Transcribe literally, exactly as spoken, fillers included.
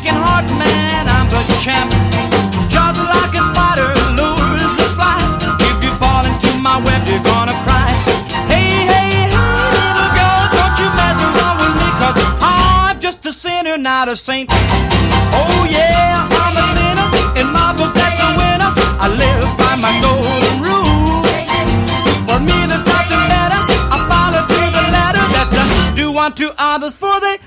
breaking hearts, man, I'm the champ. Just like a spider lures the fly. If you fall into my web, you're gonna cry. Hey, hey, hey, little girl, don't you mess around with me, 'cause I'm just a sinner, not a saint. Oh yeah, I'm a sinner, in my book that's a winner. I live by my golden rule. For me there's nothing better, I follow to the letter. That's a do unto others for they